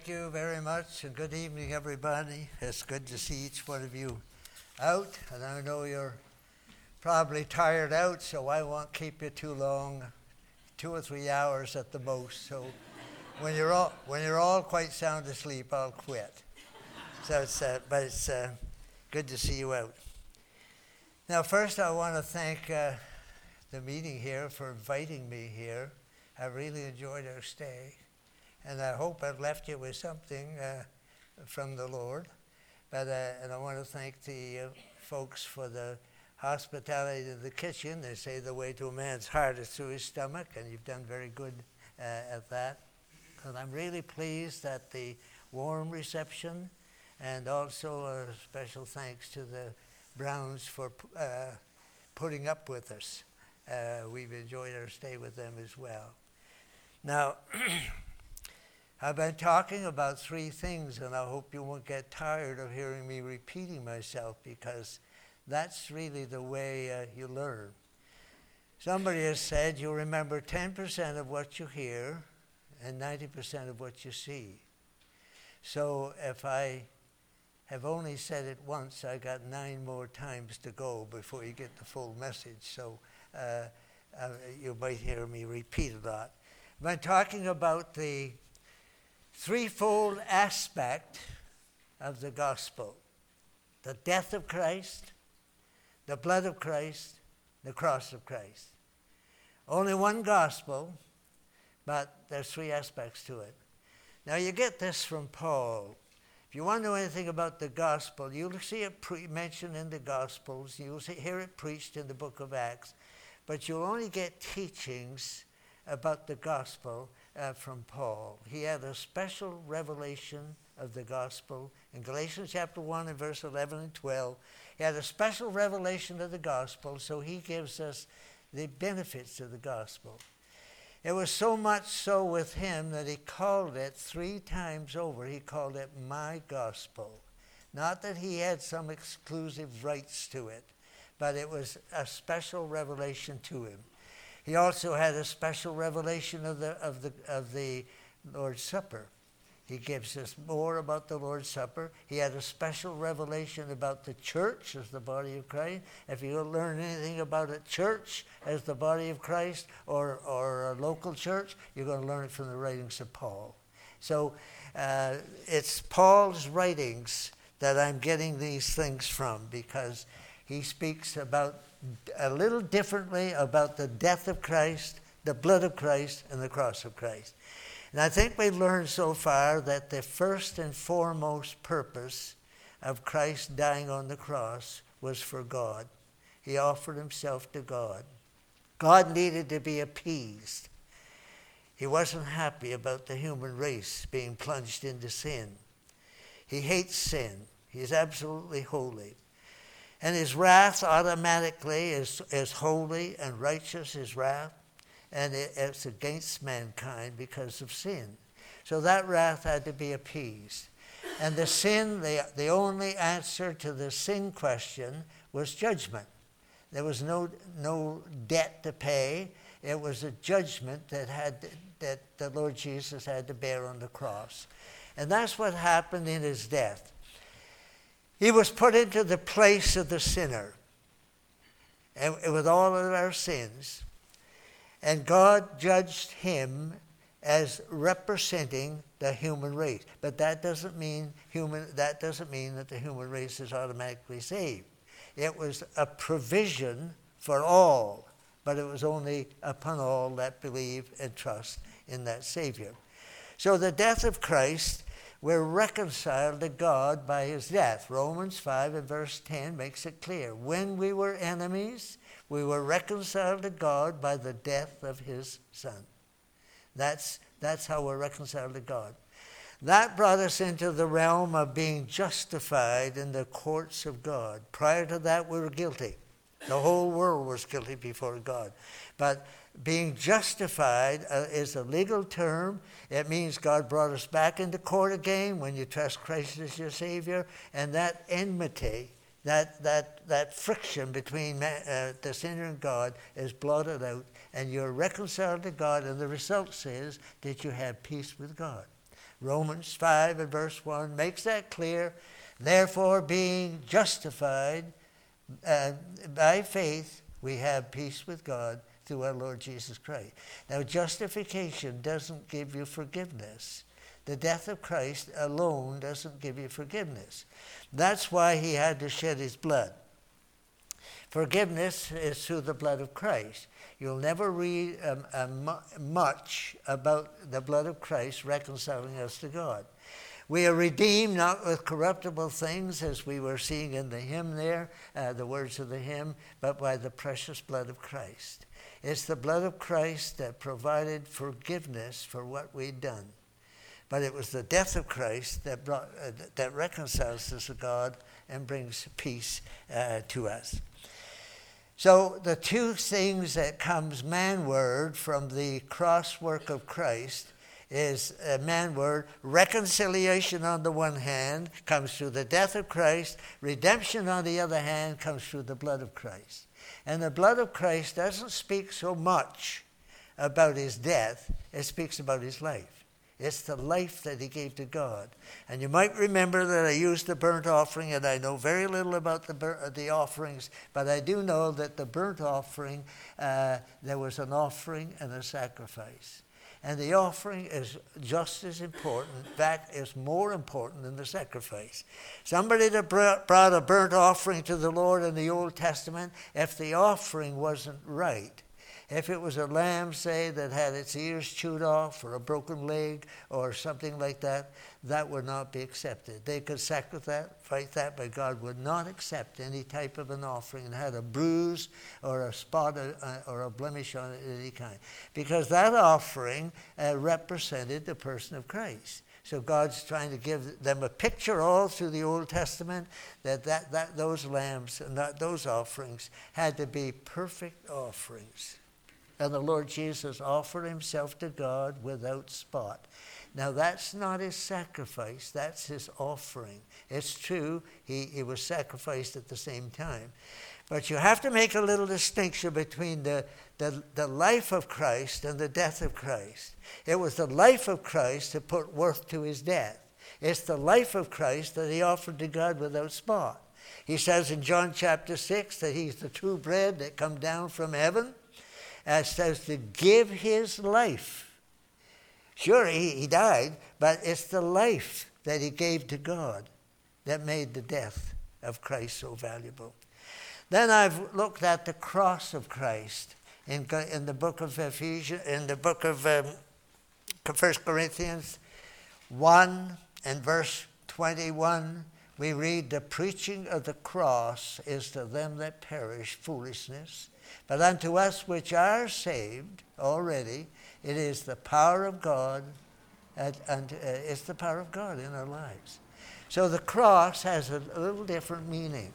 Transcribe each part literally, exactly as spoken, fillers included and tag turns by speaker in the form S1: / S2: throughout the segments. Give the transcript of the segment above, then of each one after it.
S1: you very much, and good evening, everybody. It's good to see each one of you out, and I know you're probably tired out, so I won't keep you too long, two or three hours at the most. So when you're all when you're all quite sound asleep, I'll quit. So it's uh, but it's uh, good to see you out. Now, first, I want to thank uh, the meeting here for inviting me here. I really enjoyed our stay. And I hope I've left you with something uh, from the Lord. But uh, and I want to thank the uh, folks for the hospitality of the kitchen. They say the way to a man's heart is through his stomach, and you've done very good uh, at that. And I'm really pleased at the warm reception, and also a special thanks to the Browns for uh, putting up with us. Uh, we've enjoyed our stay with them as well. Now, I've been talking about three things, and I hope you won't get tired of hearing me repeating myself, because that's really the way uh, you learn. Somebody has said you remember ten percent of what you hear and ninety percent of what you see. So if I have only said it once, I got nine more times to go before you get the full message. So uh, uh, you might hear me repeat a lot. I've been talking about the threefold aspect of the gospel: the death of Christ, the blood of Christ, the cross of Christ. Only one gospel, but there's three aspects to it. Now, you get this from Paul. If you want to know anything about the gospel, you'll see it pre- mentioned in the Gospels, you'll see, hear it preached in the book of Acts, but you'll only get teachings about the gospel Uh, from Paul. He had a special revelation of the gospel. In Galatians chapter one and verse eleven and twelve, he had a special revelation of the gospel, so he gives us the benefits of the gospel. It was so much so with him that he called it three times over, he called it my gospel. Not that he had some exclusive rights to it, but it was a special revelation to him. He also had a special revelation of the of the of the Lord's Supper. He gives us more about the Lord's Supper. He had a special revelation about the church as the body of Christ. If you learn anything about a church as the body of Christ, or or a local church, you're going to learn it from the writings of Paul. So uh, it's Paul's writings that I'm getting these things from, because he speaks about a little differently about the death of Christ, the blood of Christ, and the cross of Christ. And I think we've learned so far that the first and foremost purpose of Christ dying on the cross was for God. He offered himself to God. God needed to be appeased. He wasn't happy about the human race being plunged into sin. He hates sin. He is absolutely holy. And his wrath automatically is, is holy and righteous, his wrath, and it, it's against mankind because of sin. So that wrath had to be appeased. And the sin, the, the only answer to the sin question was judgment. There was no, no debt to pay. It was a judgment that, had, that the Lord Jesus had to bear on the cross. And that's what happened in his death. He was put into the place of the sinner, and with all of our sins, and God judged him as representing the human race. But that doesn't mean human. That doesn't mean that the human race is automatically saved. It was a provision for all, but it was only upon all that believe and trust in that Savior. So the death of Christ, we're reconciled to God by his death. Romans five and verse ten makes it clear. When we were enemies, we were reconciled to God by the death of his Son. That's, that's how we're reconciled to God. That brought us into the realm of being justified in the courts of God. Prior to that, we were guilty. The whole world was guilty before God. But being justified uh, is a legal term. It means God brought us back into court again when you trust Christ as your Savior. And that enmity, that that that friction between man, uh, the sinner and God is blotted out. And you're reconciled to God. And the result is that you have peace with God. Romans five and verse one makes that clear. Therefore, being justified uh, by faith, we have peace with God through our Lord Jesus Christ. Now, justification doesn't give you forgiveness. The death of Christ alone doesn't give you forgiveness. That's why he had to shed his blood. Forgiveness is through the blood of Christ. You'll never read um, um, much about the blood of Christ reconciling us to God. We are redeemed not with corruptible things, as we were seeing in the hymn there, uh, the words of the hymn, but by the precious blood of Christ. It's the blood of Christ that provided forgiveness for what we'd done. But it was the death of Christ that brought, uh, that reconciles us to God and brings peace uh, to us. So the two things that comes manward from the cross work of Christ is a manword. Reconciliation on the one hand comes through the death of Christ. Redemption on the other hand comes through the blood of Christ. And the blood of Christ doesn't speak so much about his death. It speaks about his life. It's the life that he gave to God. And you might remember that I used the burnt offering, and I know very little about the bur- the offerings, but I do know that the burnt offering, uh, there was an offering and a sacrifice. And the offering is just as important. In fact, it's more important than the sacrifice. Somebody that brought a burnt offering to the Lord in the Old Testament, if the offering wasn't right, if it was a lamb, say, that had its ears chewed off or a broken leg or something like that, that would not be accepted. They could sacrifice that, but God would not accept any type of an offering that had a bruise or a spot or a blemish on it of any kind. Because that offering uh, represented the person of Christ. So God's trying to give them a picture all through the Old Testament that, that, that those lambs and that, those offerings had to be perfect offerings. And the Lord Jesus offered himself to God without spot. Now, that's not his sacrifice. That's his offering. It's true, he, he was sacrificed at the same time. But you have to make a little distinction between the, the, the life of Christ and the death of Christ. It was the life of Christ that put worth to his death. It's the life of Christ that he offered to God without spot. He says in John chapter six that he's the true bread that come down from heaven. As says to give his life. Sure, he, he died, but it's the life that he gave to God that made the death of Christ so valuable. Then I've looked at the cross of Christ in, in the book of Ephesians, in the book of um, First Corinthians one and verse twenty-one. We read, the preaching of the cross is to them that perish foolishness. But unto us which are saved already, it is the power of God, and, and uh, it's the power of God in our lives. So the cross has a, a little different meaning.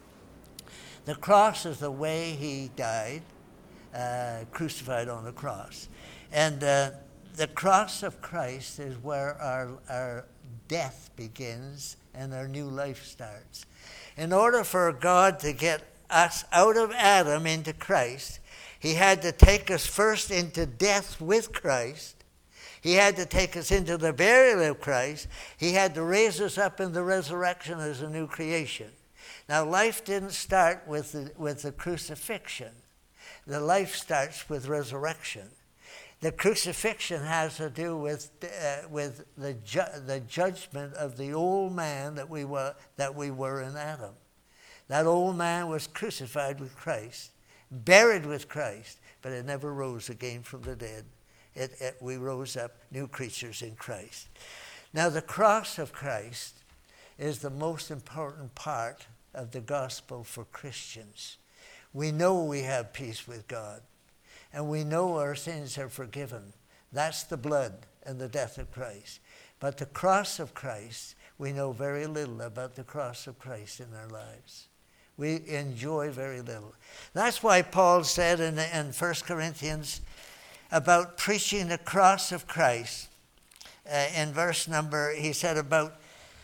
S1: The cross is the way he died, uh, crucified on the cross. And uh, the cross of Christ is where our, our death begins and our new life starts. In order for God to get us out of Adam into Christ, he had to take us first into death with Christ. He had to take us into the burial of Christ. He had to raise us up in the resurrection as a new creation. Now, life didn't start with the, with the crucifixion. The life starts with resurrection. The crucifixion has to do with uh, with the ju- the judgment of the old man that we were that we were in Adam. That old man was crucified with Christ, buried with Christ, but it never rose again from the dead. It, it, we rose up new creatures in Christ. Now, the cross of Christ is the most important part of the gospel for Christians. We know we have peace with God, and we know our sins are forgiven. That's the blood and the death of Christ. But the cross of Christ, we know very little about the cross of Christ in our lives. We enjoy very little. That's why Paul said in, in First Corinthians about preaching the cross of Christ. Uh, in verse number, he said about,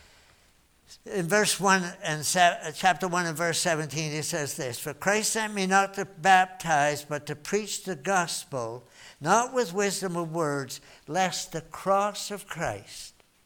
S1: in verse one and se- chapter one and verse seventeen, he says this, for Christ sent me not to baptize, but to preach the gospel, not with wisdom of words, lest the cross of Christ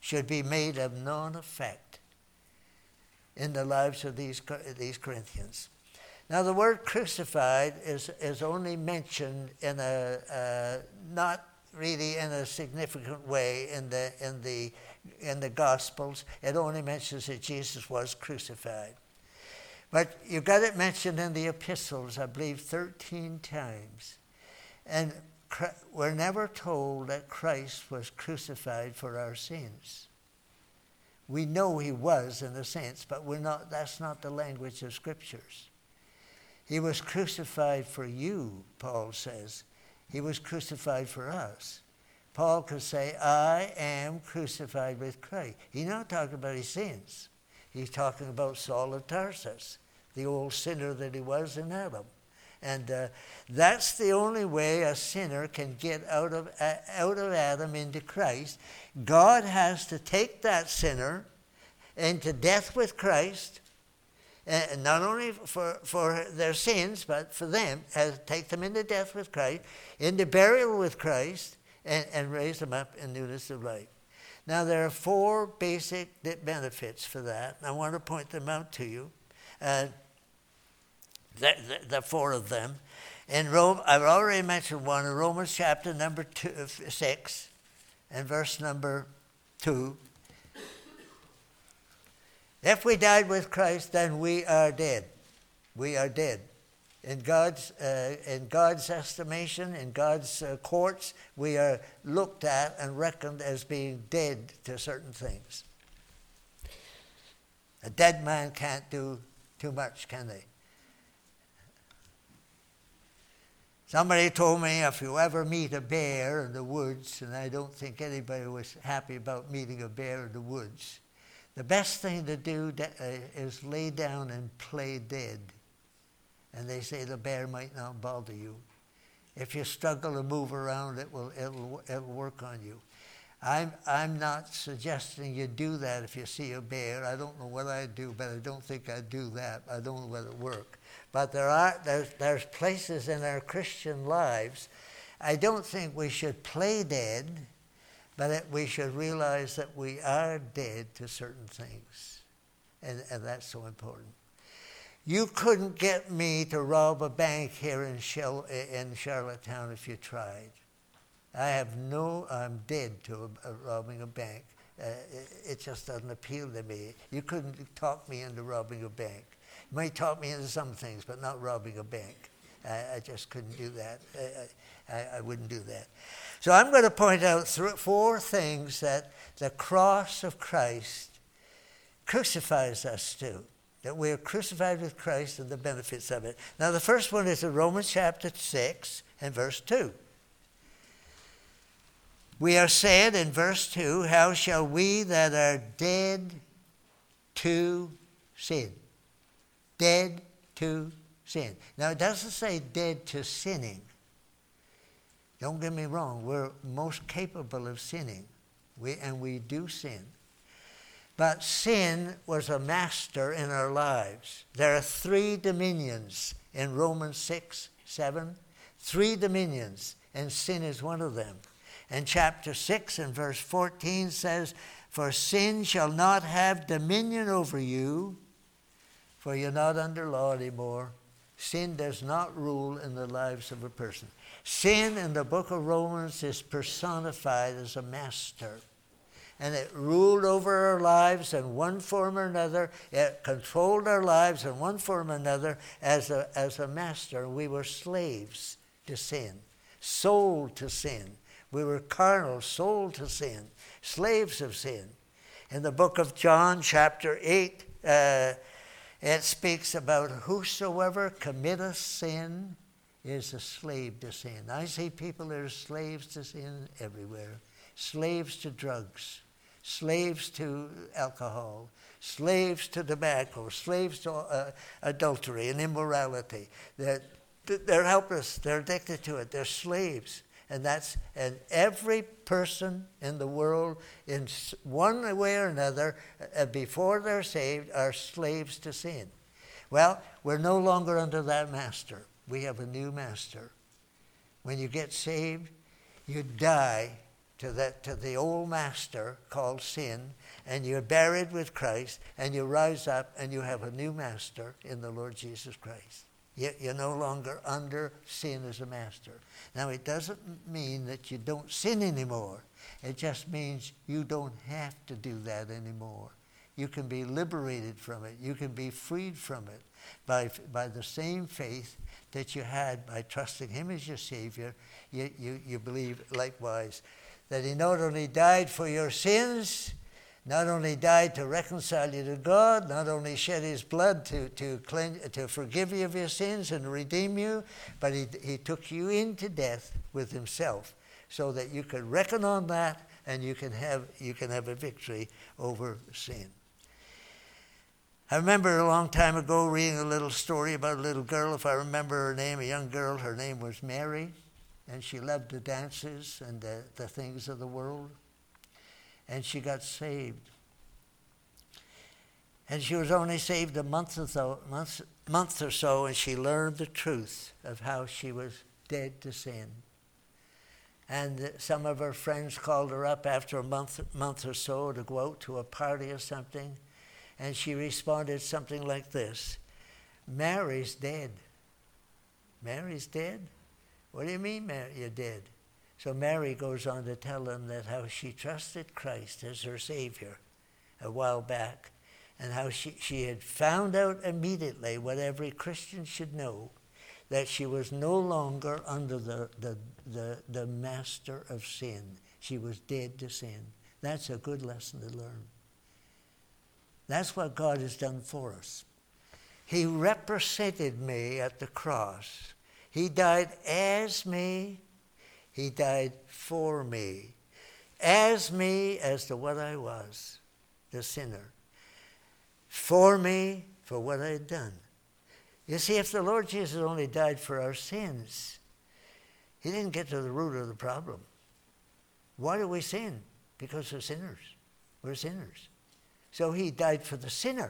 S1: should be made of none effect in the lives of these, these Corinthians. Now, the word crucified is, is only mentioned in a, uh, not really in a significant way in the, in, the, in the Gospels. It only mentions that Jesus was crucified. But you got it mentioned in the epistles, I believe, thirteen times. And we're never told that Christ was crucified for our sins. We know he was in a sense, but we're not, that's not the language of Scriptures. He was crucified for you, Paul says. He was crucified for us. Paul could say, I am crucified with Christ. He's not talking about his sins. He's talking about Saul of Tarsus, the old sinner that he was in Adam. And uh, that's the only way a sinner can get out of, uh, out of Adam into Christ. God has to take that sinner into death with Christ, and not only for, for their sins, but for them, has take them into death with Christ, into burial with Christ, and, and raise them up in newness of life. Now, there are four basic benefits for that. I want to point them out to you. Uh, the, the, the four of them. In Rome, I've already mentioned one in Romans chapter number two, six, and verse number two. If we died with Christ, then we are dead. We are dead. In God's, uh, in God's estimation, in God's uh, courts, we are looked at and reckoned as being dead to certain things. A dead man can't do too much, can they? Somebody told me if you ever meet a bear in the woods, and I don't think anybody was happy about meeting a bear in the woods, the best thing to do is lay down and play dead. And they say the bear might not bother you. If you struggle to move around, it will, it'll, it'll work on you. I'm, I'm not suggesting you do that if you see a bear. I don't know what I'd do, but I don't think I'd do that. I don't know whether it work. But there are there's, there's places in our Christian lives. I don't think we should play dead, but it, we should realize that we are dead to certain things. And, and that's so important. You couldn't get me to rob a bank here in, Shell, in Charlottetown if you tried. I have no, I'm dead to a, a robbing a bank. Uh, it, it just doesn't appeal to me. You couldn't talk me into robbing a bank. You might talk me into some things, but not robbing a bank. I, I just couldn't do that. I, I, I wouldn't do that. So I'm going to point out three, four things that the cross of Christ crucifies us to. That we are crucified with Christ and the benefits of it. Now the first one is in Romans chapter six and verse two. We are said in verse two, how shall we that are dead to sin? Dead to sin. Now it doesn't say dead to sinning. Don't get me wrong, we're most capable of sinning. We, and we do sin. But sin was a master in our lives. There are three dominions in Romans six, seven. Three dominions, and sin is one of them. And chapter six and verse fourteen says, for sin shall not have dominion over you, for you're not under law anymore. Sin does not rule in the lives of a person. Sin in the book of Romans is personified as a master. And it ruled over our lives in one form or another. It controlled our lives in one form or another as a, as a master. We were slaves to sin, sold to sin. We were carnal, sold to sin, slaves of sin. In the book of John, chapter eight, uh, it speaks about whosoever committeth sin is a slave to sin. I see people that are slaves to sin everywhere. Slaves to drugs. Slaves to alcohol, slaves to tobacco, slaves to uh, adultery and immorality. They're, they're helpless. They're addicted to it. They're slaves. And that's and every person in the world, in one way or another, uh, before they're saved, are slaves to sin. Well, we're no longer under that master. We have a new master. When you get saved, you die to that to the old master called sin, and you're buried with Christ, and you rise up and you have a new master in the Lord Jesus Christ. You're no longer under sin as a master. Now, it doesn't mean that you don't sin anymore. It just means you don't have to do that anymore. You can be liberated from it. You can be freed from it by, by the same faith that you had by trusting him as your Savior. You, you, you believe likewise that he not only died for your sins, not only died to reconcile you to God, not only shed his blood to, to, cleanse, to forgive you of your sins and redeem you, but he, he took you into death with himself so that you could reckon on that and you can have, you can have a victory over sin. I remember a long time ago reading a little story about a little girl, if I remember her name, a young girl. Her name was Mary, and she loved the dances and the, the things of the world. And she got saved. And she was only saved a month or so, month, month or so, and she learned the truth of how she was dead to sin. And some of her friends called her up after a month, month or so to go out to a party or something, and she responded something like this: Mary's dead. Mary's dead? What do you mean, Mary, you're dead? So Mary goes on to tell them that how she trusted Christ as her Savior a while back, and how she, she had found out immediately what every Christian should know, that she was no longer under the, the, the, the master of sin. She was dead to sin. That's a good lesson to learn. That's what God has done for us. He represented me at the cross. He died as me. He died for me, as me, as to what I was, the sinner, for me, for what I had done. You see, if the Lord Jesus only died for our sins, he didn't get to the root of the problem. Why do we sin? Because we're sinners. We're sinners. So he died for the sinner,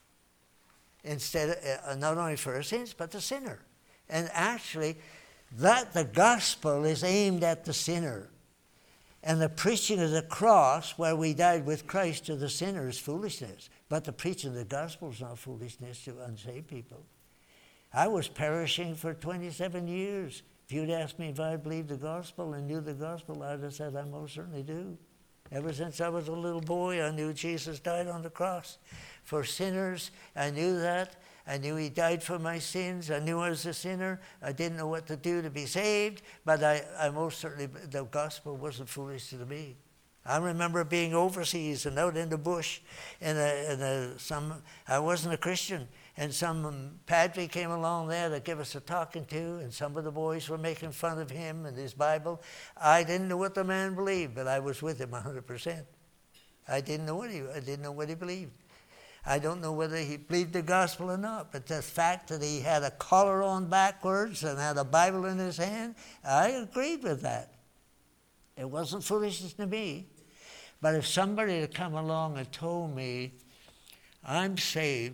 S1: instead of, uh, not only for our sins, but the sinner. And actually, that the gospel is aimed at the sinner. And the preaching of the cross, where we died with Christ to the sinner, is foolishness. But the preaching of the gospel is not foolishness to unsaved people. I was perishing for twenty-seven years. If you'd asked me if I believed the gospel and knew the gospel, I'd have said I most certainly do. Ever since I was a little boy, I knew Jesus died on the cross for sinners. I knew that. I knew he died for my sins. I knew I was a sinner. I didn't know what to do to be saved, but I, I most certainly, the gospel wasn't foolish to me. I remember being overseas and out in the bush, and a, and a, some, I wasn't a Christian, and some padre came along there to give us a talking to, and some of the boys were making fun of him and his Bible. I didn't know what the man believed, but I was with him one hundred percent. I didn't know what he, I didn't know what he believed. I don't know whether he believed the gospel or not, but the fact that he had a collar on backwards and had a Bible in his hand, I agreed with that. It wasn't foolishness to me. But if somebody had come along and told me, I'm saved,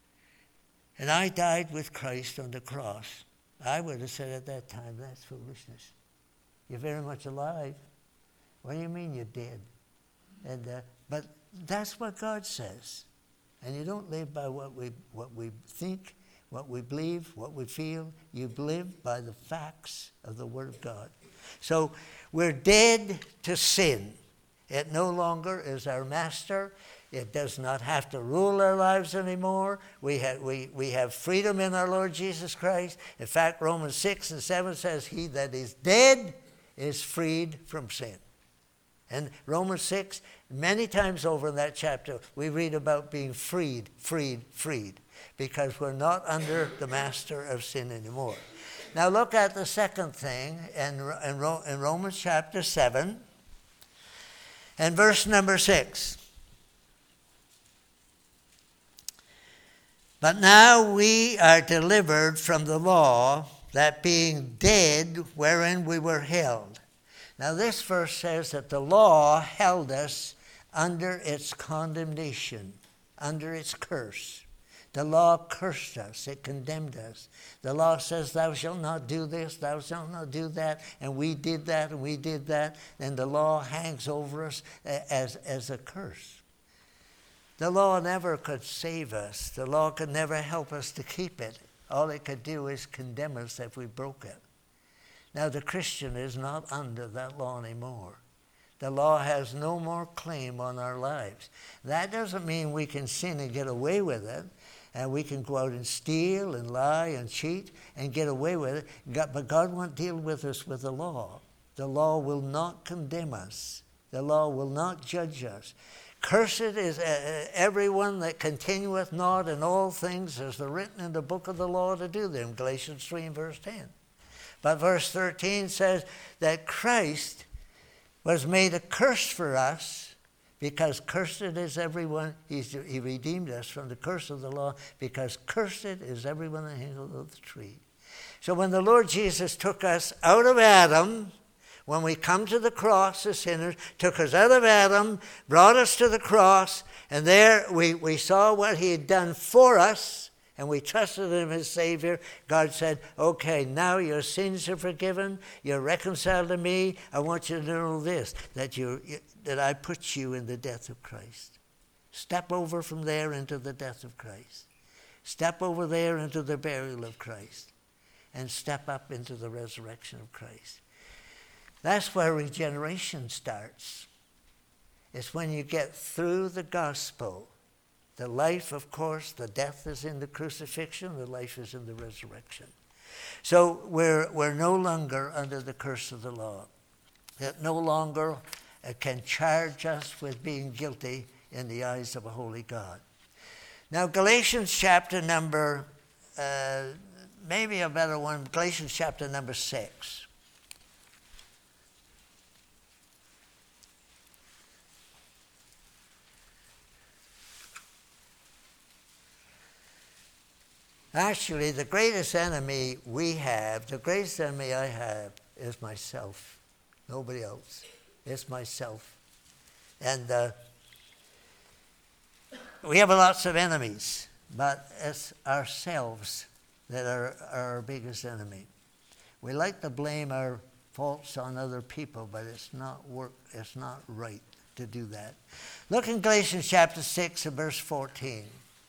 S1: and I died with Christ on the cross, I would have said at that time, that's foolishness. You're very much alive. What do you mean you're dead? And uh, but that's what God says. And you don't live by what we what we think, what we believe, what we feel. You live by the facts of the Word of God. So we're dead to sin. It no longer is our master. It does not have to rule our lives anymore. We have, we, we have freedom in our Lord Jesus Christ. In fact, Romans six and seven says, he that is dead is freed from sin. And Romans six, many times over in that chapter, we read about being freed, freed, freed, because we're not under the master of sin anymore. Now look at the second thing in, in, in Romans chapter seven and verse number six. But now we are delivered from the law, that being dead wherein we were held. Now this verse says that the law held us under its condemnation, under its curse. The law cursed us. It condemned us. The law says, thou shalt not do this, thou shalt not do that, and we did that, and we did that, and the law hangs over us as, as a curse. The law never could save us. The law could never help us to keep it. All it could do is condemn us if we broke it. Now, the Christian is not under that law anymore. The law has no more claim on our lives. That doesn't mean we can sin and get away with it, and we can go out and steal and lie and cheat and get away with it. But God won't deal with us with the law. The law will not condemn us. The law will not judge us. Cursed is everyone that continueth not in all things as they're written in the book of the law to do them, Galatians three and verse ten. But verse thirteen says that Christ was made a curse for us, because cursed is everyone. He's, he redeemed us from the curse of the law, because cursed is everyone that hangs on the tree. So when the Lord Jesus took us out of Adam, when we come to the cross as sinners, took us out of Adam, brought us to the cross, and there we, we saw what he had done for us, and we trusted him as Savior. God said, okay, now your sins are forgiven. You're reconciled to me. I want you to know this, that, you, that I put you in the death of Christ. Step over from there into the death of Christ. Step over there into the burial of Christ. And step up into the resurrection of Christ. That's where regeneration starts. It's when you get through the gospel. The life, of course, the death is in the crucifixion, the life is in the resurrection. So we're, we're no longer under the curse of the law. It no longer uh, can charge us with being guilty in the eyes of a holy God. Now, Galatians chapter number, uh, maybe a better one, Galatians chapter number six. Actually, the greatest enemy we have, the greatest enemy I have, is myself. Nobody else. It's myself. And uh, we have lots of enemies, but it's ourselves that are, are our biggest enemy. We like to blame our faults on other people, but it's not work. It's not right to do that. Look in Galatians chapter six and verse fourteen.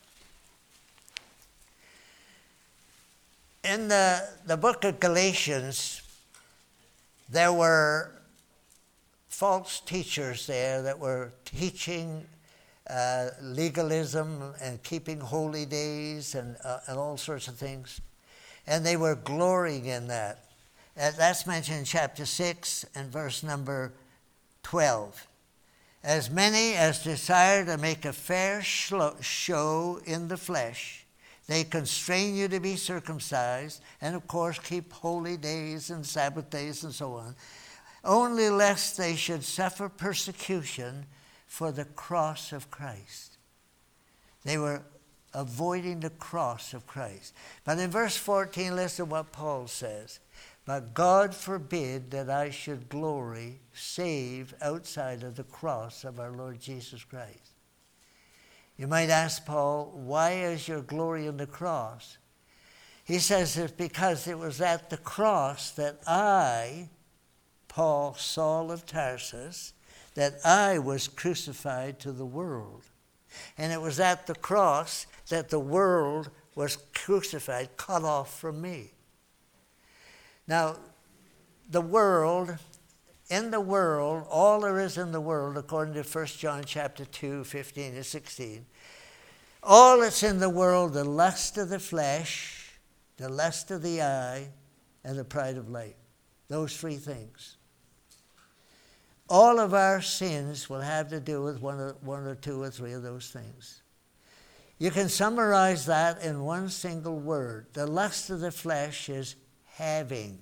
S1: In the, the book of Galatians, there were false teachers there that were teaching uh, legalism and keeping holy days and, uh, and all sorts of things. And they were glorying in that. And that's mentioned in chapter six and verse number twelve. As many as desire to make a fair show in the flesh, they constrain you to be circumcised, and of course keep holy days and Sabbath days and so on, only lest they should suffer persecution for the cross of Christ. They were avoiding the cross of Christ. But in verse fourteen, listen to what Paul says. But God forbid that I should glory save outside of the cross of our Lord Jesus Christ. You might ask Paul, why is your glory in the cross? He says it's because it was at the cross that I, Paul, Saul of Tarsus, that I was crucified to the world. And it was at the cross that the world was crucified, cut off from me. Now, the world, in the world, all there is in the world, according to First John chapter two, fifteen and sixteen, all that's in the world, the lust of the flesh, the lust of the eye, and the pride of life. Those three things. All of our sins will have to do with one or, one or two or three of those things. You can summarize that in one single word. The lust of the flesh is having,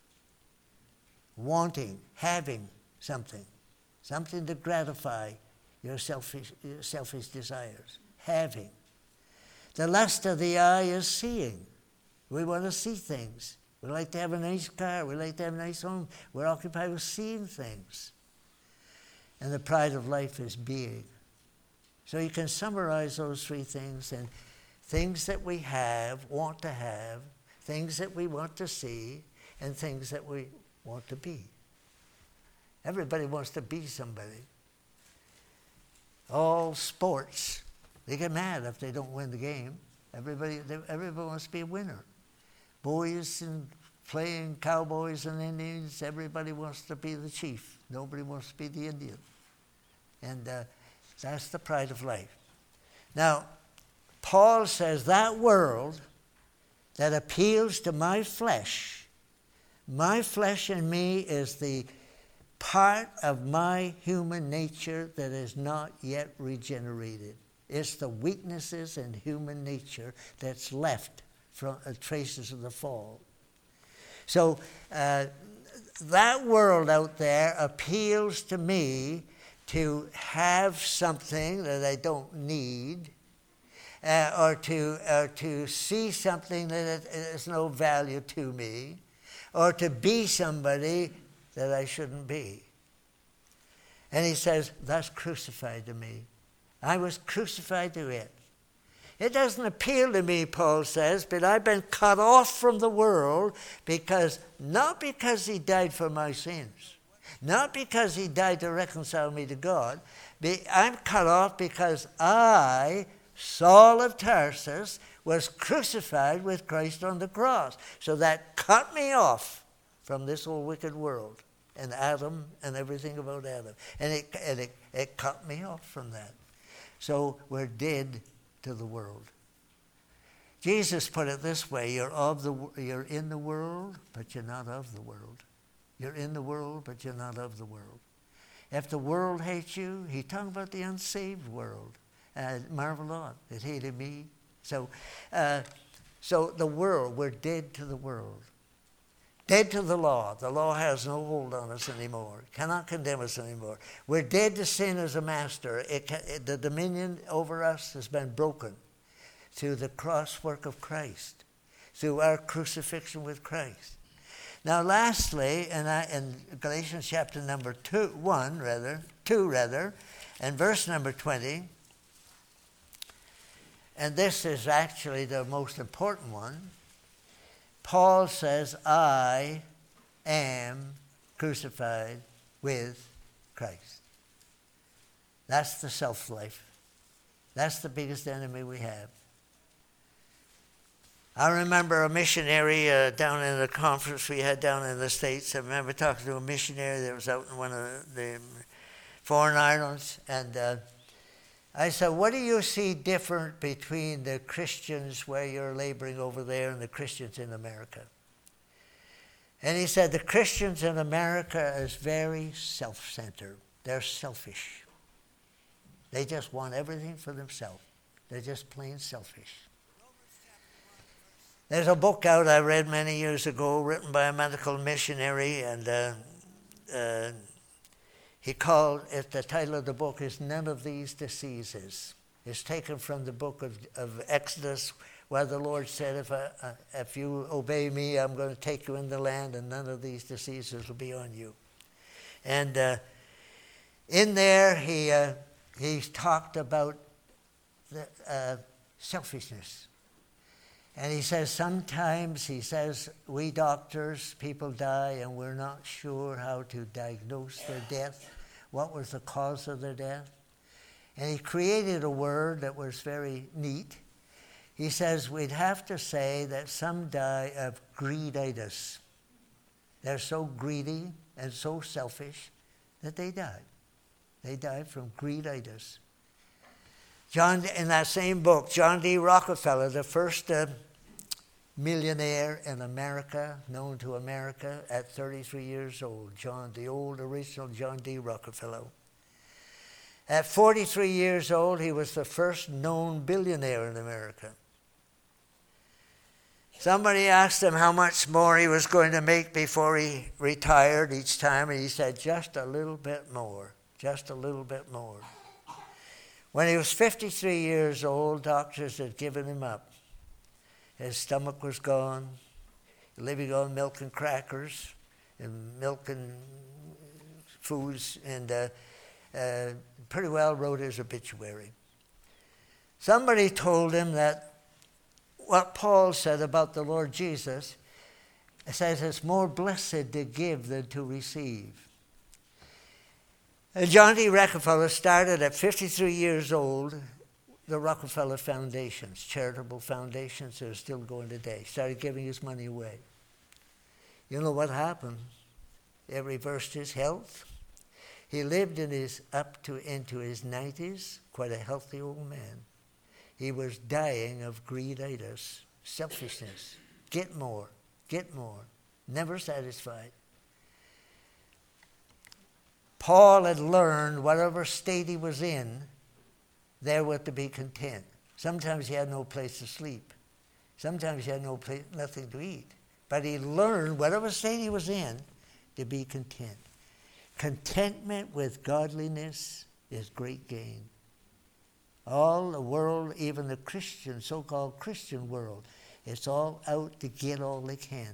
S1: wanting, having something, something to gratify your selfish, your selfish desires, having. The lust of the eye is seeing. We want to see things. We like to have a nice car. We like to have a nice home. We're occupied with seeing things. And the pride of life is being. So you can summarize those three things and things that we have, want to have, things that we want to see, and things that we want to be. Everybody wants to be somebody. All sports, they get mad if they don't win the game. Everybody, everybody wants to be a winner. Boys and playing cowboys and Indians, everybody wants to be the chief. Nobody wants to be the Indian. And uh, that's the pride of life. Now, Paul says that world that appeals to my flesh, my flesh in me is the part of my human nature that is not yet regenerated. It's the weaknesses in human nature that's left from uh, traces of the fall. So uh, that world out there appeals to me to have something that I don't need, uh, or to or to see something that is no value to me, or to be somebody that I shouldn't be. And he says, that's crucified to me. I was crucified to it. It doesn't appeal to me, Paul says, but I've been cut off from the world because, not because he died for my sins, not because he died to reconcile me to God, but I'm cut off because I, Saul of Tarsus, was crucified with Christ on the cross. So that cut me off from this old wicked world and Adam and everything about Adam. And it, and it, it cut me off from that. So we're dead to the world. Jesus put it this way, you're of the you're in the world, but you're not of the world. You're in the world, but you're not of the world. If the world hates you, he's talking about the unsaved world. Uh, marvel not, it hated me. So, uh, so the world, we're dead to the world. Dead to the law. The law has no hold on us anymore. Cannot condemn us anymore. We're dead to sin as a master. It can, it, the dominion over us has been broken through the cross work of Christ, through our crucifixion with Christ. Now, lastly, in, I, in Galatians chapter number two, one rather, two rather, and verse number twenty, and this is actually the most important one. Paul says, I am crucified with Christ. That's the self-life. That's the biggest enemy we have. I remember a missionary uh, down in the conference we had down in the States. I remember talking to a missionary that was out in one of the, the foreign islands. And uh, I said, what do you see different between the Christians where you're laboring over there and the Christians in America? And he said, the Christians in America is very self-centered. They're selfish. They just want everything for themselves. They're just plain selfish. There's a book out I read many years ago written by a medical missionary, and uh, uh, he called it, the title of the book is None of These Diseases. It's taken from the book of, of Exodus, where the Lord said, if, I, uh, if you obey me, I'm going to take you in the land, and none of these diseases will be on you. And uh, in there, he, uh, he talked about the, uh, selfishness. And he says, sometimes, he says, we doctors, people die and we're not sure how to diagnose their death. What was the cause of their death? And he created a word that was very neat. He says, we'd have to say that some die of greeditis. They're so greedy and so selfish that they died. They died from greeditis. John, in that same book, John D. Rockefeller, the first uh, millionaire in America, known to America, at thirty-three years old. John, the old original John D. Rockefeller. At forty-three years old, he was the first known billionaire in America. Somebody asked him how much more he was going to make before he retired each time, and he said, just a little bit more, just a little bit more. When he was fifty-three years old, doctors had given him up. His stomach was gone, living on milk and crackers, and milk and foods, and uh, uh, pretty well wrote his obituary. Somebody told him that what Paul said about the Lord Jesus. It says it's more blessed to give than to receive. And John D. Rockefeller started at fifty-three years old the Rockefeller Foundations, charitable foundations that are still going today. Started giving his money away. You know what happened? It reversed his health. He lived in his up to into his nineties, quite a healthy old man. He was dying of greeditis, selfishness. Get more, get more, never satisfied. Paul had learned whatever state he was in, therewith to be content. Sometimes he had no place to sleep. Sometimes he had no place, nothing to eat. But he learned, whatever state he was in, to be content. Contentment with godliness is great gain. All the world, even the Christian, so-called Christian world, it's all out to get all they can.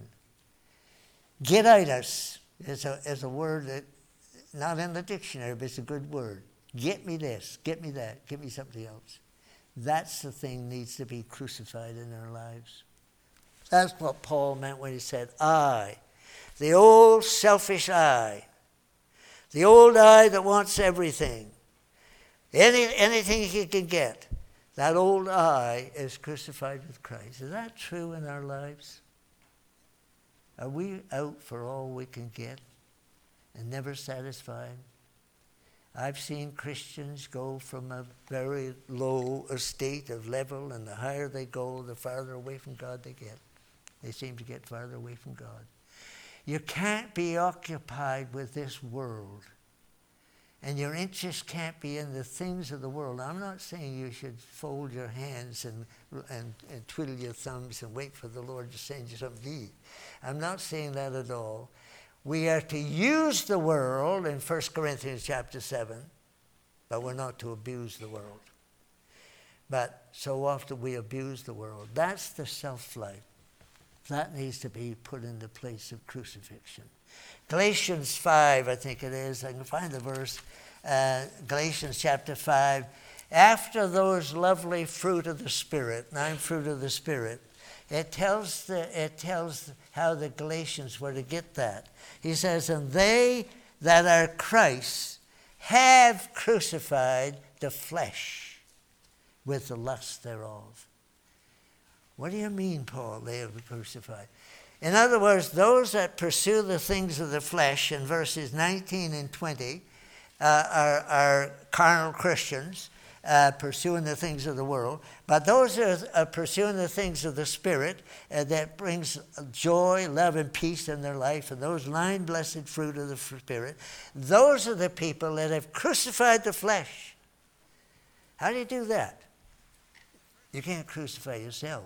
S1: Getitis is a, is a word that, not in the dictionary, but it's a good word. Get me this, get me that, get me something else. That's the thing needs to be crucified in our lives. That's what Paul meant when he said, I, the old selfish I, the old I that wants everything, any, anything he can get, that old I is crucified with Christ. Is that true in our lives? Are we out for all we can get and never satisfied? I've seen Christians go from a very low estate of level, and the higher they go, the farther away from God they get. They seem to get farther away from God. You can't be occupied with this world, and your interest can't be in the things of the world. I'm not saying you should fold your hands and, and, and twiddle your thumbs and wait for the Lord to send you something to eat. I'm not saying that at all. We are to use the world in First Corinthians chapter seven, but we're not to abuse the world. But so often we abuse the world. That's the self-life. That needs to be put in the place of crucifixion. Galatians five, I think it is. I can find the verse. Uh, Galatians chapter five. After those lovely fruit of the Spirit, nine fruit of the Spirit, it tells the, it tells how the Galatians were to get that. He says, and they that are Christ have crucified the flesh with the lust thereof. What do you mean, Paul, they have crucified? In other words, those that pursue the things of the flesh in verses nineteen and twenty uh, are, are carnal Christians, Uh, pursuing the things of the world, but those who are uh, pursuing the things of the Spirit uh, that brings joy, love, and peace in their life, and those nine blessed fruit of the Spirit, those are the people that have crucified the flesh. How do you do that? You can't crucify yourself.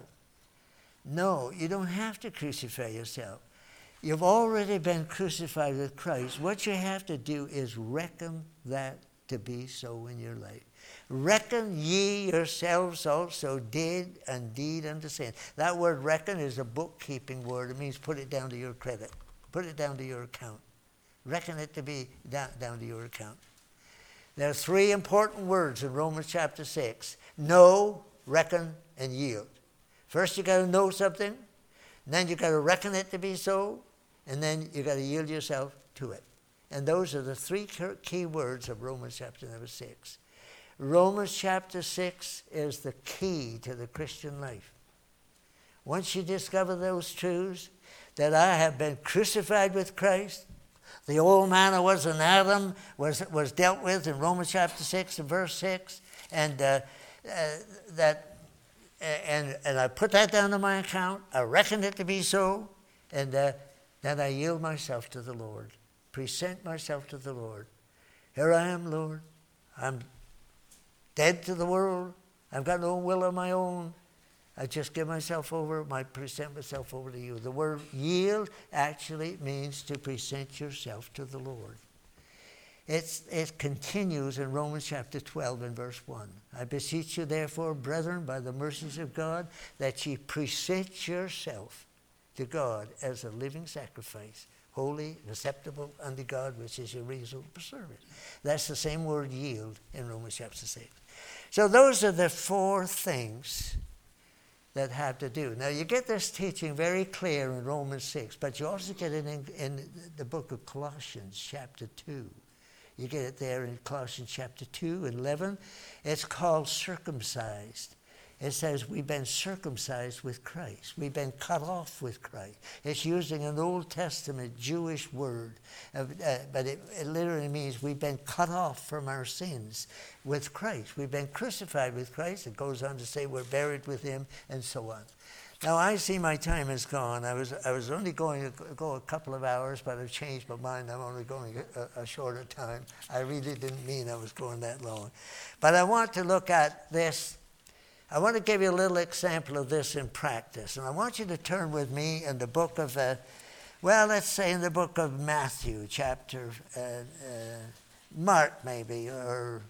S1: No, you don't have to crucify yourself. You've already been crucified with Christ. What you have to do is reckon that to be so in your life. Reckon ye yourselves also dead indeed unto sin. That word reckon is a bookkeeping word. It means put it down to your credit. Put it down to your account. Reckon it to be down, down to your account. There are three important words in Romans chapter six. Know, reckon, and yield. First you got to know something, and then you got to reckon it to be so, and then you got to yield yourself to it. And those are the three key words of Romans chapter number six. Romans chapter six is the key to the Christian life. Once you discover those truths, that I have been crucified with Christ, the old man I was in Adam was, was dealt with in Romans chapter six and verse six, and uh, uh, that, and, and I put that down to my account, I reckon it to be so, and uh, then I yield myself to the Lord, present myself to the Lord. Here I am, Lord. I'm dead to the world. I've got no will of my own. I just give myself over, I present myself over to you. The word yield actually means to present yourself to the Lord. It's, it continues in Romans chapter twelve and verse one. I beseech you therefore, brethren, by the mercies of God, that ye present yourself to God as a living sacrifice, holy, acceptable unto God, which is your reasonable service. That's the same word yield in Romans chapter six. So those are the four things that have to do. Now, you get this teaching very clear in Romans six, but you also get it in, in the book of Colossians, chapter two. You get it there in Colossians chapter two and eleven. It's called circumcised. It says we've been circumcised with Christ. We've been cut off with Christ. It's using an Old Testament Jewish word, uh, but it, it literally means we've been cut off from our sins with Christ. We've been crucified with Christ. It goes on to say we're buried with him and so on. Now, I see my time is gone. I was I was only going to go a couple of hours, but I've changed my mind. I'm only going a, a shorter time. I really didn't mean I was going that long. But I want to look at this. I want to give you a little example of this in practice. And I want you to turn with me in the book of, uh, well, let's say in the book of Matthew, chapter, uh, uh, Mark maybe, or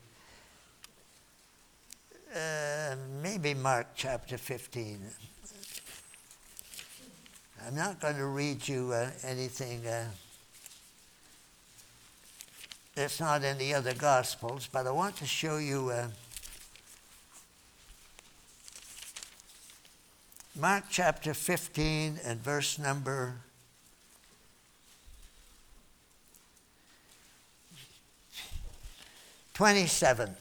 S1: uh, maybe Mark chapter fifteen. I'm not going to read you uh, anything uh, that's not in the other Gospels, but I want to show you uh, Mark chapter fifteen and verse number twenty-seven.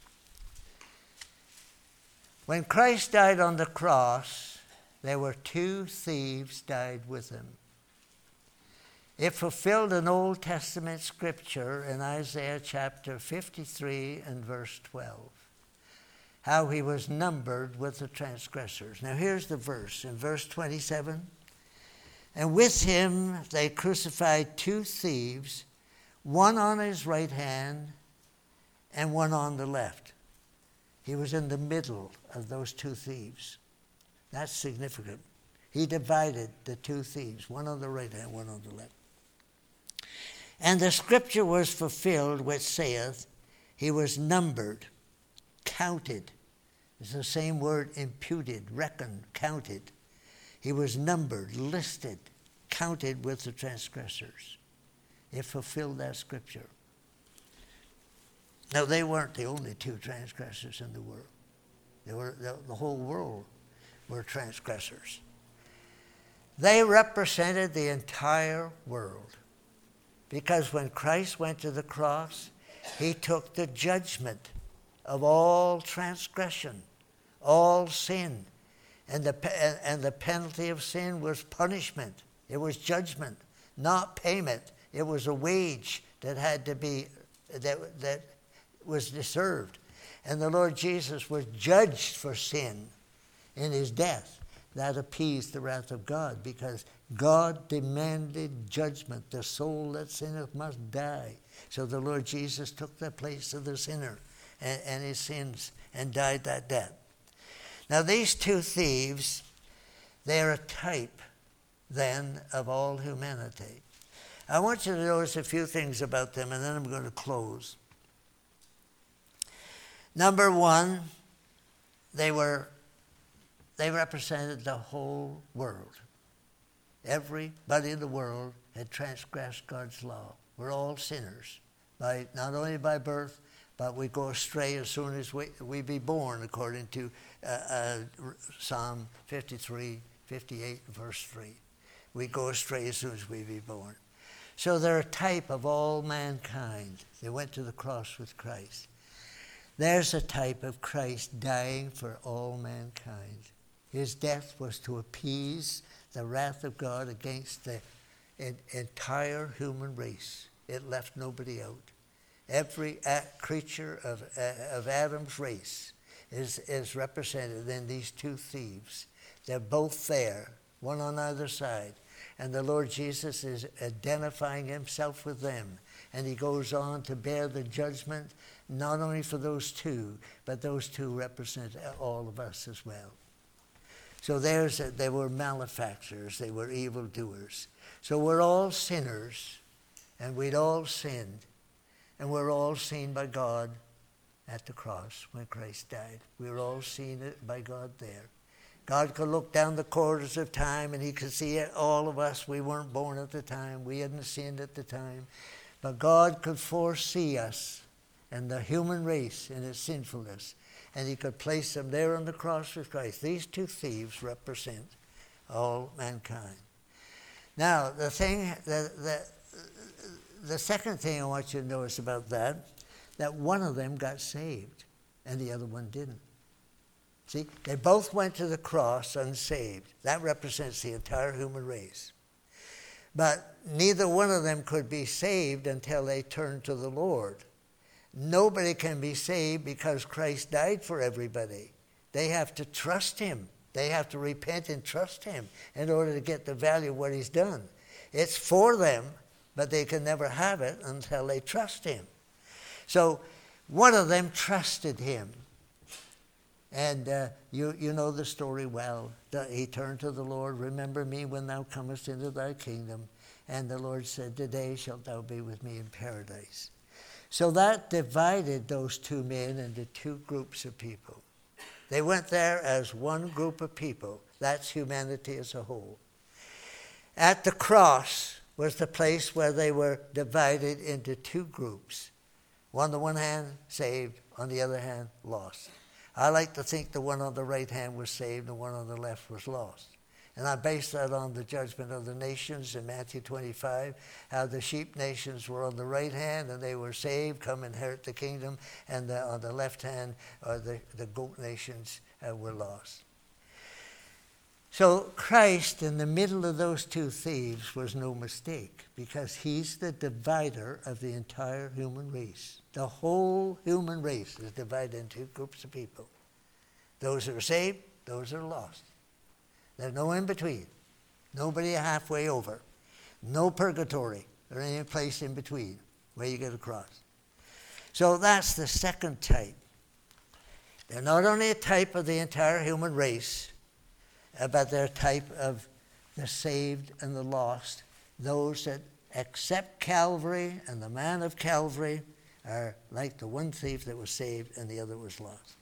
S1: When Christ died on the cross, there were two thieves died with him. It fulfilled an Old Testament scripture in Isaiah chapter fifty-three and verse twelve. How he was numbered with the transgressors. Now here's the verse, in verse twenty-seven. And with him they crucified two thieves, one on his right hand and one on the left. He was in the middle of those two thieves. That's significant. He divided the two thieves, one on the right hand, one on the left. And the scripture was fulfilled which saith, he was numbered, counted. It's the same word, imputed, reckoned, counted. He was numbered, listed, counted with the transgressors. It fulfilled that scripture. Now, they weren't the only two transgressors in the world. They were, the, the whole world were transgressors. They represented the entire world. Because when Christ went to the cross, he took the judgment of all transgression, all sin. And the, and the penalty of sin was punishment. It was judgment, not payment. It was a wage that had to be, that, that was deserved. And the Lord Jesus was judged for sin in his death. That appeased the wrath of God, because God demanded judgment. The soul that sinneth must die. So the Lord Jesus took the place of the sinner and, and his sins and died that death. Now these two thieves, they're a type then of all humanity. I want you to notice a few things about them, and then I'm going to close. Number one, they were they represented the whole world. Everybody in the world had transgressed God's law. We're all sinners, by not only by birth, but we go astray as soon as we, we be born, according to uh, uh, Psalm fifty-three, fifty-eight, verse three. We go astray as soon as we be born. So they're a type of all mankind. They went to the cross with Christ. There's a type of Christ dying for all mankind. His death was to appease the wrath of God against the entire human race. It left nobody out. Every creature of, of Adam's race is, is represented in these two thieves. They're both there, one on either side. And the Lord Jesus is identifying himself with them. And he goes on to bear the judgment, not only for those two, but those two represent all of us as well. So there's a, they were malefactors, they were evildoers. So we're all sinners, and we'd all sinned, and we're all seen by God at the cross when Christ died. We were all seen by God there. God could look down the corridors of time, and he could see all of us. We weren't born at the time. We hadn't sinned at the time. But God could foresee us and the human race in its sinfulness. and he could place them there on the cross with Christ. These two thieves represent all mankind. Now, the thing, the, the, the second thing I want you to notice about that, that one of them got saved and the other one didn't. See, they both went to the cross unsaved. That represents the entire human race. But neither one of them could be saved until they turned to the Lord. Nobody can be saved because Christ died for everybody. They have to trust him. They have to repent and trust him in order to get the value of what he's done. It's for them, but they can never have it until they trust him. So one of them trusted him. And uh, you, you know the story well. He turned to the Lord, remember me when thou comest into thy kingdom. And the Lord said, today shalt thou be with me in paradise. So that divided those two men into two groups of people. They went there as one group of people. That's humanity as a whole. At the cross was the place where they were divided into two groups. One on the one hand, saved. On the other hand, lost. I like to think the one on the right hand was saved, the one on the left was lost. And I base that on the judgment of the nations in Matthew twenty-five, how the sheep nations were on the right hand and they were saved, come inherit the kingdom, and the, on the left hand, uh, the, the goat nations uh, were lost. So Christ, in the middle of those two thieves, was no mistake, because he's the divider of the entire human race. The whole human race is divided into two groups of people. Those who are saved, those who are lost. There's no in-between. Nobody halfway over. No purgatory or any place in between where you get across. So that's the second type. They're not only a type of the entire human race, but they're a type of the saved and the lost. Those that accept Calvary and the man of Calvary are like the one thief that was saved and the other was lost.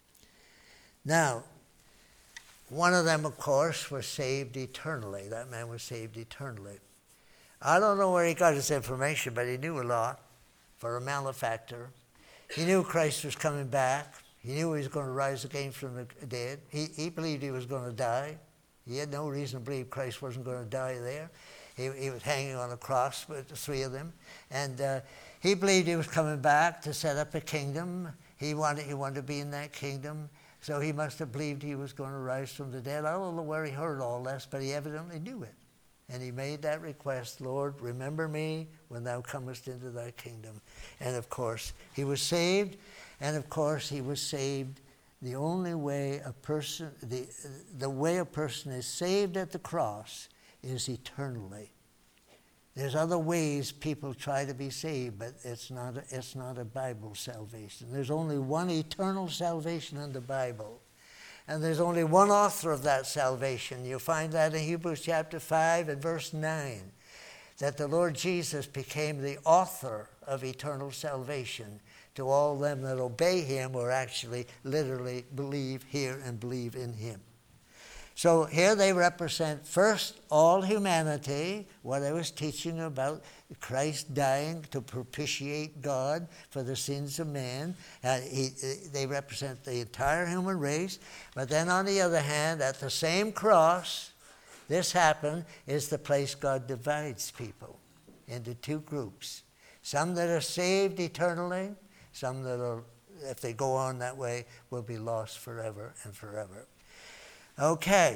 S1: Now, one of them, of course, was saved eternally. That man was saved eternally. I don't know where he got his information, but he knew a lot. For a malefactor, he knew Christ was coming back. He knew he was going to rise again from the dead. He, he believed he was going to die. He had no reason to believe Christ wasn't going to die there. He, he was hanging on a cross with the three of them. And uh, he believed he was coming back to set up a kingdom. He wanted, he wanted to be in that kingdom. So he must have believed he was going to rise from the dead. I don't know where he heard all this, but he evidently knew it. And he made that request, Lord, remember me when thou comest into thy kingdom. And of course, he was saved. And of course, he was saved the only way a person, the, the way a person is saved at the cross is eternally. There's other ways people try to be saved, but it's not a, it's not a Bible salvation. There's only one eternal salvation in the Bible. And there's only one author of that salvation. You'll find that in Hebrews chapter five and verse nine, that the Lord Jesus became the author of eternal salvation to all them that obey him, or actually literally believe, hear, and believe in him. So here they represent first all humanity, what I was teaching about Christ dying to propitiate God for the sins of man. Uh, he, they represent the entire human race. But then on the other hand, at the same cross, this happened, is the place God divides people into two groups. Some that are saved eternally, some that are, if they go on that way, will be lost forever and forever. Okay.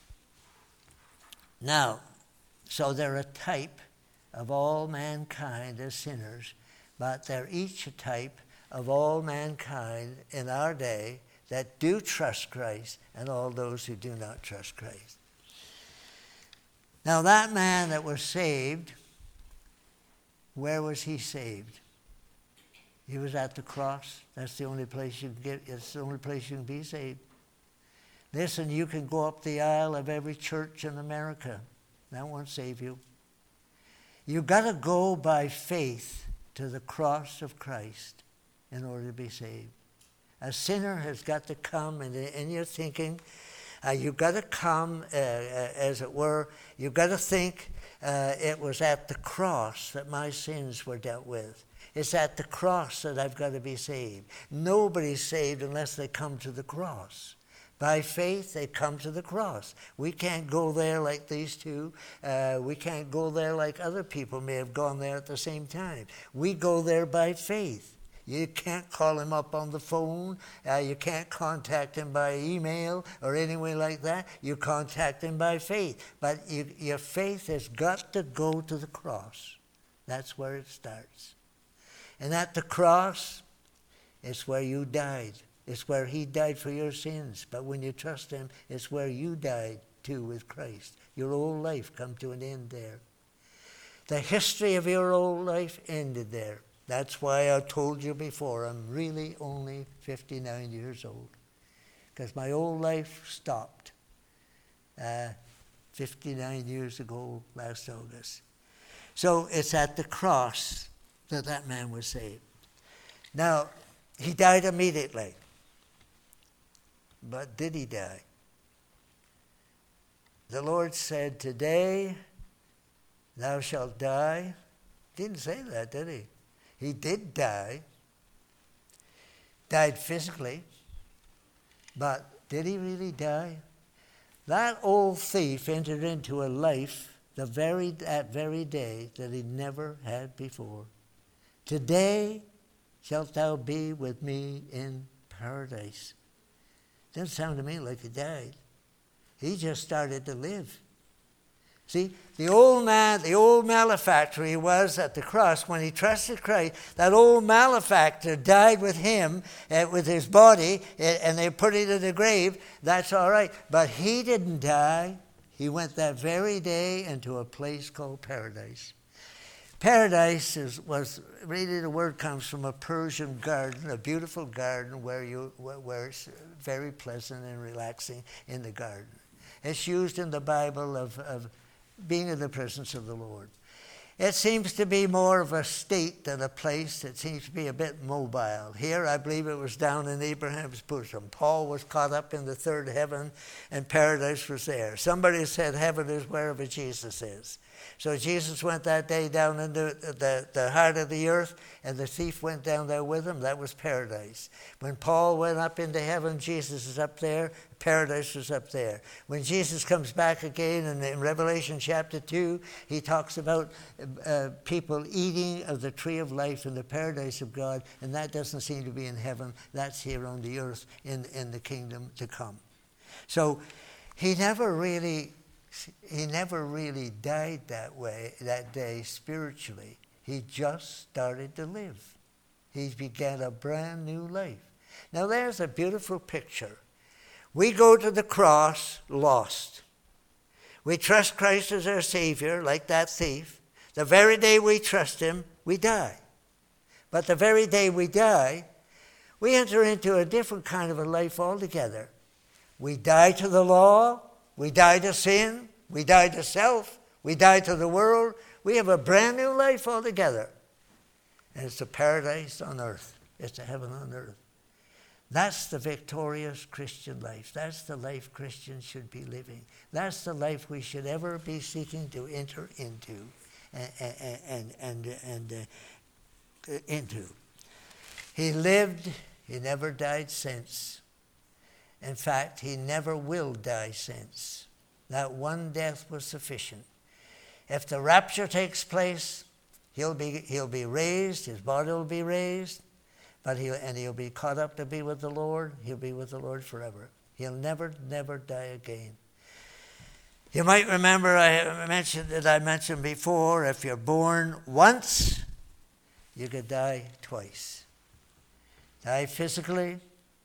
S1: Now, so they're a type of all mankind as sinners, but they're each a type of all mankind in our day that do trust Christ and all those who do not trust Christ. Now, that man that was saved, where was he saved? He was at the cross. That's the only place you can get, it's the only place you can be saved. Listen, you can go up the aisle of every church in America. That won't save you. You've got to go by faith to the cross of Christ in order to be saved. A sinner has got to come, and in your thinking, uh, you've got to come, uh, uh, as it were, you've got to think uh, it was at the cross that my sins were dealt with. It's at the cross that I've got to be saved. Nobody's saved unless they come to the cross. By faith, they come to the cross. We can't go there like these two. Uh, we can't go there like other people may have gone there at the same time. We go there by faith. You can't call him up on the phone. Uh, you can't contact him by email or any way like that. You contact him by faith. But you, your faith has got to go to the cross. That's where it starts. And at the cross, it's where you died. It's where he died for your sins. But when you trust him, it's where you died too with Christ. Your old life come to an end there. The history of your old life ended there. That's why I told you before, I'm really only fifty-nine years old. Because my old life stopped uh, fifty-nine years ago last August. So it's at the cross that that man was saved. Now, he died immediately. But did he die? The Lord said, today thou shalt die. Didn't say that, did he? He did die. Died physically. But did he really die? That old thief entered into a life the very that very day that he never had before. Today shalt thou be with me in paradise. Doesn't sound to me like he died. He just started to live. See, the old man, the old malefactor he was at the cross, when he trusted Christ, that old malefactor died with him, uh, with his body, uh, and they put it in the grave. That's all right. But he didn't die. He went that very day into a place called paradise. Paradise is, was, really the word comes from a Persian garden, a beautiful garden where, you, where it's very pleasant and relaxing in the garden. It's used in the Bible of, of being in the presence of the Lord. It seems to be more of a state than a place. It seems to be a bit mobile. Here, I believe it was down in Abraham's bosom. Paul was caught up in the third heaven, and paradise was there. Somebody said heaven is wherever Jesus is. So Jesus went that day down into the, the heart of the earth, and the thief went down there with him. That was paradise. When Paul went up into heaven, Jesus is up there. Paradise was up there. When Jesus comes back again in, in Revelation chapter two, he talks about uh, people eating of the tree of life in the paradise of God, and that doesn't seem to be in heaven. That's here on the earth in, in the kingdom to come. So he never really... He never really died that way, that day spiritually. He just started to live. He began a brand new life. Now there's a beautiful picture. We go to the cross lost. We trust Christ as our Savior, like that thief. The very day we trust him, we die. But the very day we die, we enter into a different kind of a life altogether. We die to the law. We die to sin. We die to self. We die to the world. We have a brand new life altogether. And it's a paradise on earth. It's a heaven on earth. That's the victorious Christian life. That's the life Christians should be living. That's the life we should ever be seeking to enter into and, and, and, and uh, into. He lived. He never died since. In fact, he never will die since. That one death was sufficient. If the rapture takes place, he'll be he'll be raised, his body will be raised, but he'll and he'll be caught up to be with the Lord. He'll be with the Lord forever. He'll never, never die again. You might remember I mentioned that I mentioned before, if you're born once, you could die twice. Die physically,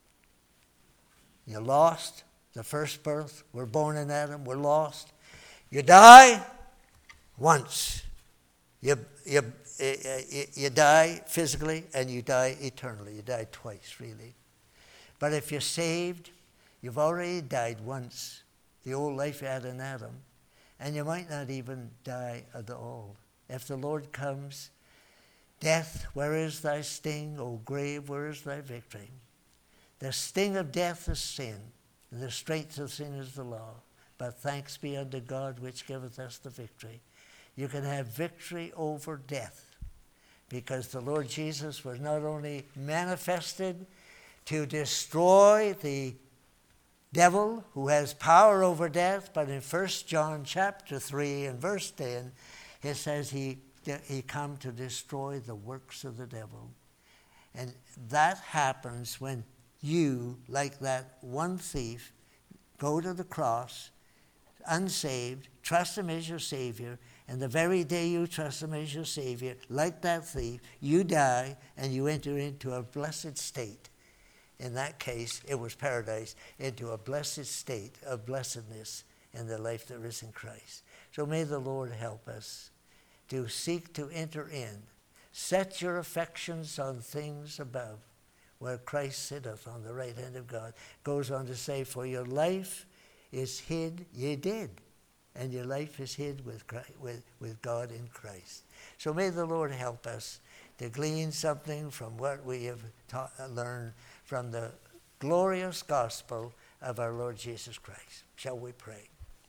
S1: you're lost. The first birth, we're born in Adam, we're lost. You die once. You, you, you, you die physically and you die eternally. You die twice, really. But if you're saved, you've already died once. The old life you had in Adam. And you might not even die at all. If the Lord comes, death, where is thy sting? O grave, where is thy victory? The sting of death is sin. The strength of sin is the law. But thanks be unto God which giveth us the victory. You can have victory over death. because the Lord Jesus was not only manifested to destroy the devil who has power over death, but in First John chapter three and verse ten, it says he, he come to destroy the works of the devil. And that happens when you, like that one thief, go to the cross, unsaved, trust him as your Savior, and the very day you trust him as your Savior, like that thief, you die and you enter into a blessed state. In that case, it was paradise, into a blessed state of blessedness in the life there is in Christ. So may the Lord help us to seek to enter in. Set your affections on things above, where Christ sitteth on the right hand of God. Goes on to say, for your life is hid, ye did, and your life is hid with, Christ, with, with God in Christ. So may the Lord help us to glean something from what we have taught, learned from the glorious gospel of our Lord Jesus Christ. Shall we pray?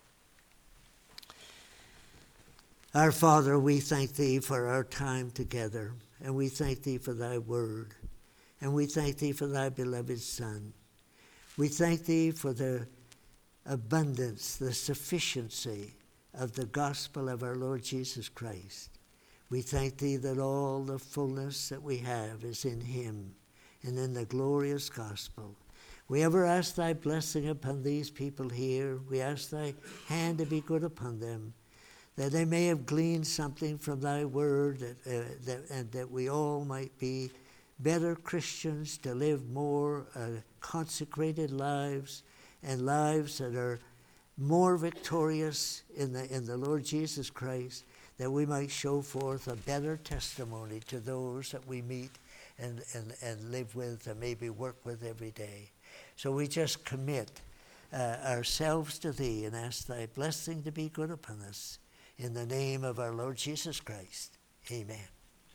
S1: Our Father, we thank thee for our time together, and we thank thee for thy word, and we thank thee for thy beloved Son. We thank thee for the abundance, the sufficiency of the gospel of our Lord Jesus Christ. We thank thee that all the fullness that we have is in him and in the glorious gospel. We ever ask thy blessing upon these people here. We ask thy hand to be good upon them, that they may have gleaned something from thy word, that, uh, that, and that we all might be better Christians, to live more uh, consecrated lives, and lives that are more victorious in the in the Lord Jesus Christ, that we might show forth a better testimony to those that we meet and, and, and live with and maybe work with every day. So we just commit uh, ourselves to thee and ask thy blessing to be good upon us. In the name of our Lord Jesus Christ, amen.